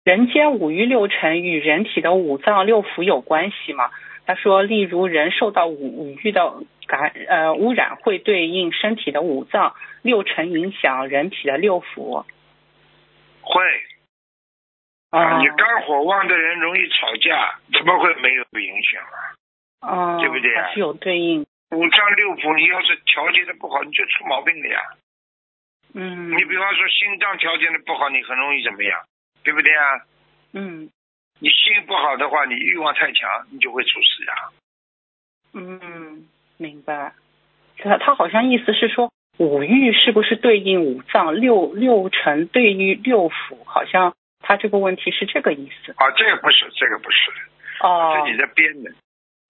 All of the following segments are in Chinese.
人间五欲六尘与人体的五脏六腑有关系吗？他说，例如人受到五欲的污染，会对应身体的五脏六尘，影响人体的六腑。 会你肝火旺的人容易吵架，怎么会没有影响啊？对不对啊？ 还是有对应。 五脏六腑，你要是调节的不好，你就出毛病了呀。你比方说心脏调节的不好，你很容易怎么样？对不对啊？你心不好的话，你欲望太强，你就会出事呀。 明白。他好像意思是说，五欲是不是对应五脏，六尘对应六腑？好像他这个问题是这个意思。 这个不是，自己在编的。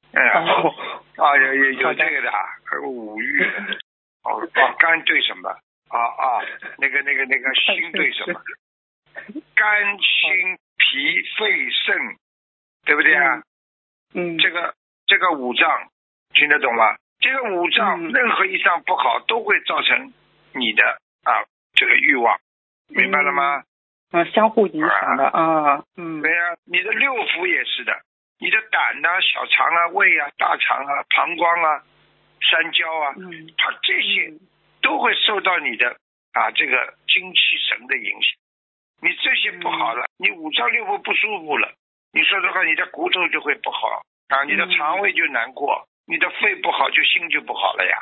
有这个的，还有五欲。肝对什么？那个心对什么？肝、心、脾、肺、肾，对不对啊？这个五脏听得懂吗？这个五脏任何一脏不好，都会造成你的这个欲望，明白了吗？ 相互影响的对呀，你的六腑也是的，你的胆啊、小肠啊、胃啊、大肠啊、膀胱啊、三焦啊，它这些都会受到你的这个精气神的影响。你这些不好了，你五脏六腑不舒服了，你说的话，你的骨头就会不好你的肠胃就难过，你的肺不好，就心就不好了呀。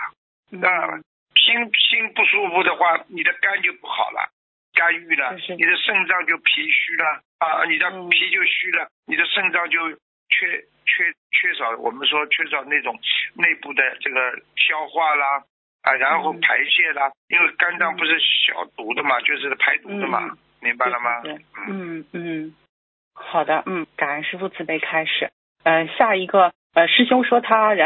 心不舒服的话，你的肝就不好了，肝郁了，你的肾脏就脾虚了你的脾就虚了，你的肾脏就缺少，我们说缺少那种内部的这个消化啦然后排泄啦，因为肝脏不是消毒的嘛，就是排毒的嘛，明白了吗？ 好的，感恩师父慈悲开示。下一个师兄说他